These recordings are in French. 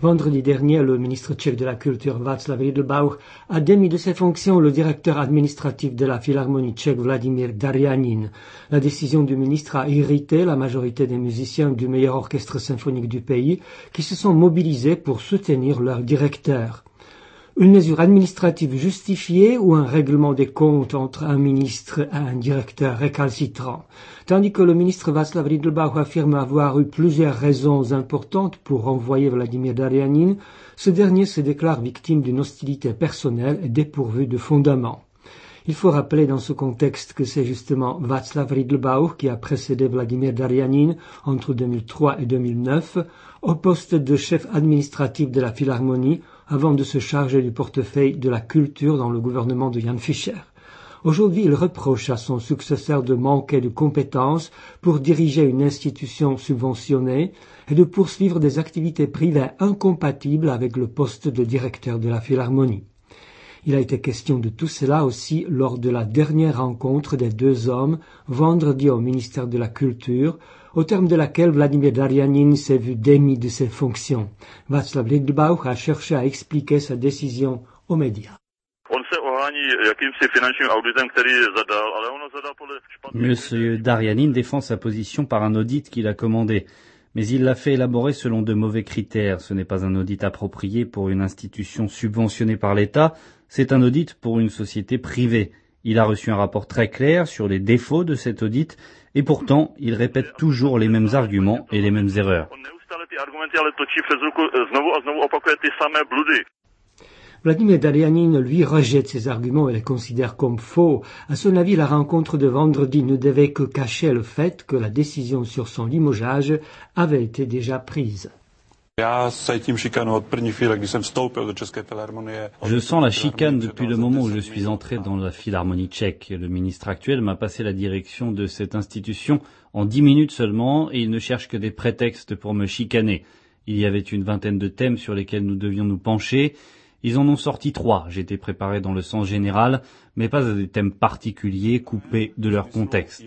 Vendredi dernier, le ministre tchèque de la Culture Václav Rydlbauch a démis de ses fonctions le directeur administratif de la Philharmonie tchèque Vladimír Darjanin. La décision du ministre a irrité la majorité des musiciens du meilleur orchestre symphonique du pays qui se sont mobilisés pour soutenir leur directeur. Une mesure administrative justifiée ou un règlement des comptes entre un ministre et un directeur récalcitrant, tandis que le ministre Václav Rydlbauch affirme avoir eu plusieurs raisons importantes pour renvoyer Vladimír Darjanin, ce dernier se déclare victime d'une hostilité personnelle et dépourvue de fondement. Il faut rappeler dans ce contexte que c'est justement Václav Rydlbauch qui a précédé Vladimír Darjanin entre 2003 et 2009 au poste de chef administratif de la Philharmonie avant de se charger du portefeuille de la culture dans le gouvernement de Jan Fischer. Aujourd'hui, il reproche à son successeur de manquer de compétences pour diriger une institution subventionnée et de poursuivre des activités privées incompatibles avec le poste de directeur de la Philharmonie. Il a été question de tout cela aussi lors de la dernière rencontre des deux hommes, vendredi au ministère de la Culture, au terme de laquelle Vladimír Darjanin s'est vu démis de ses fonctions. Václav Rydlbauch a cherché à expliquer sa décision aux médias. Monsieur Darjanin défend sa position par un audit qu'il a commandé, mais il l'a fait élaborer selon de mauvais critères. Ce n'est pas un audit approprié pour une institution subventionnée par l'État, c'est un audit pour une société privée. Il a reçu un rapport très clair sur les défauts de cet audit, et pourtant, il répète toujours les mêmes arguments et les mêmes erreurs. Vladimír Darjanin, lui, rejette ces arguments et les considère comme faux. À son avis, la rencontre de vendredi ne devait que cacher le fait que la décision sur son limogeage avait été déjà prise. Je sens la chicane depuis le moment où je suis entré dans la Philharmonie tchèque. Le ministre actuel m'a passé la direction de cette institution en 10 minutes seulement et il ne cherche que des prétextes pour me chicaner. Il y avait une vingtaine de thèmes sur lesquels nous devions nous pencher. Ils en ont sorti 3. J'étais préparé dans le sens général, mais pas à des thèmes particuliers coupés de leur contexte.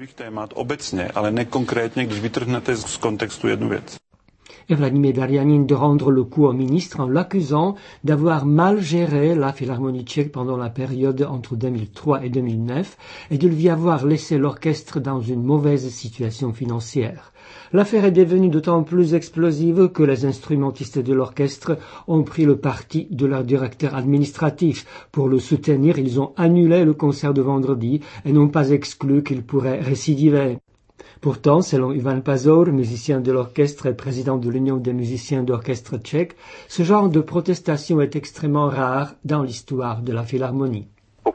Et Vladimír Darjanin de rendre le coup au ministre en l'accusant d'avoir mal géré la Philharmonie tchèque pendant la période entre 2003 et 2009 et de lui avoir laissé l'orchestre dans une mauvaise situation financière. L'affaire est devenue d'autant plus explosive que les instrumentistes de l'orchestre ont pris le parti de leur directeur administratif. Pour le soutenir, ils ont annulé le concert de vendredi et n'ont pas exclu qu'il pourrait récidiver. Pourtant, selon Ivan Pazor, musicien de l'orchestre et président de l'Union des musiciens d'orchestre tchèque, ce genre de protestation est extrêmement rare dans l'histoire de la Philharmonie.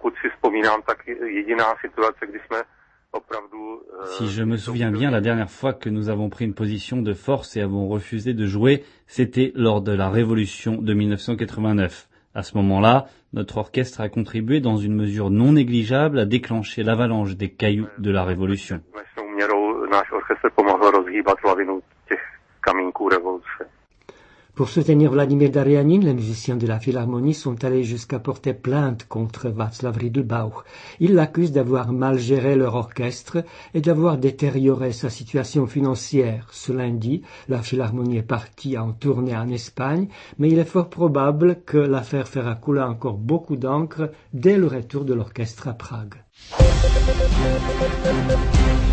Si je me souviens bien, la dernière fois que nous avons pris une position de force et avons refusé de jouer, c'était lors de la Révolution de 1989. À ce moment-là, notre orchestre a contribué dans une mesure non négligeable à déclencher l'avalanche des cailloux de la Révolution. Pour soutenir Vladimír Darjanin, les musiciens de la Philharmonie sont allés jusqu'à porter plainte contre Václav Rydlbauch. Ils l'accusent d'avoir mal géré leur orchestre et d'avoir détérioré sa situation financière. Ce lundi, la Philharmonie est partie en tournée en Espagne, mais il est fort probable que l'affaire fera couler encore beaucoup d'encre dès le retour de l'orchestre à Prague.